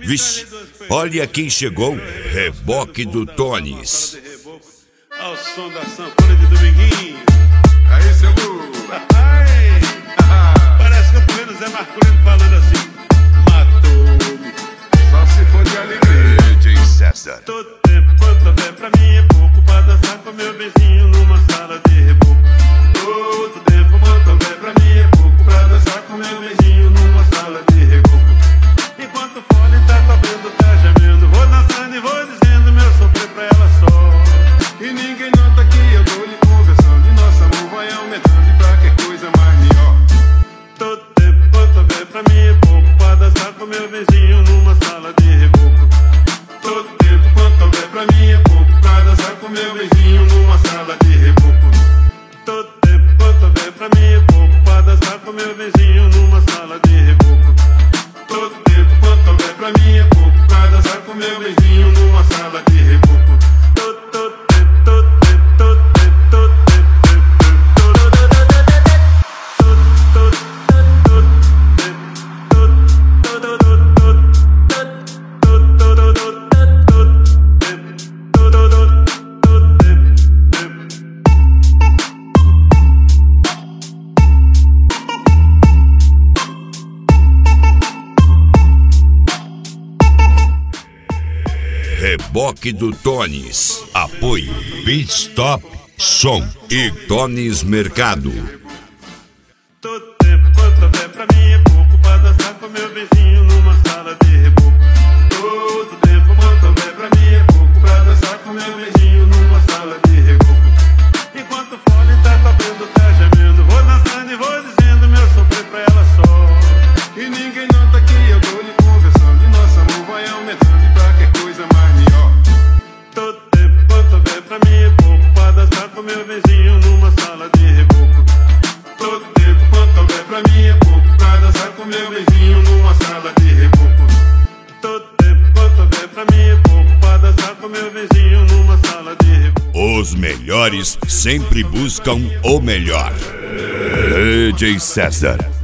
Vixe, olha quem chegou, reboque do Tones. Ao som da sanfona de Dominguinho. Aí, seu Lu. Parece que eu tô vendo Zé Marcolino falando assim: matou-me. Só se for de alegria. DJ César. Todo tempo quanto houver pra mim é pouco pra dançar com meu vizinho numa sala de reboco. Todo tempo quanto houver pra mim é pouco pra dançar com meu vizinho numa sala de reboco. Enquanto o fole tá tocando, tá gemendo, vou dançando e vou dizendo meu sofrer pra ela só. E ninguém nota que eu tô lhe conversando. E nosso amor vai aumentando e pra que coisa mais melhor. Todo tempo quanto houver pra mim é pouco pra dançar com meu vizinho numa sala de reboco. Todo tempo quanto houver pra mim é pouco pra dançar com meu vizinho numa sala de reboco. Todo tempo quanto houver pra mim é pouco pra dançar com meu vizinho numa sala de reboco. Todo tempo quanto houver pra mim é pouco pra dançar com meu vizinho numa sala de reboco. Reboque do Tones. Apoio Beat Stop Som e Tones Mercado. Todo tempo quanto houver pra mim é pouco pra dançar com meu vizinho numa sala de reboco. Todo tempo quanto houver pra mim é pouco pra dançar com meu vizinho numa sala de reboco. Enquanto o fole tá tocando, tá gemendo, vou dançando e vou dizendo meu sofrer pra ela só. E ninguém nota que eu tô lhe conversando. E nosso amor vai aumentando e pra que coisa mais melhor. Todo tempo quanto houver pra mim é pouco pra dançar com meu vizinho numa sala de reboco. Todo tempo quanto houver pra mim é pouco pra dançar com meu vizinho numa sala de reboco. Todo tempo quanto houver pra mim é pouco pra dançar com meu vizinho numa sala de reboco. Os melhores sempre buscam o melhor. DJ César.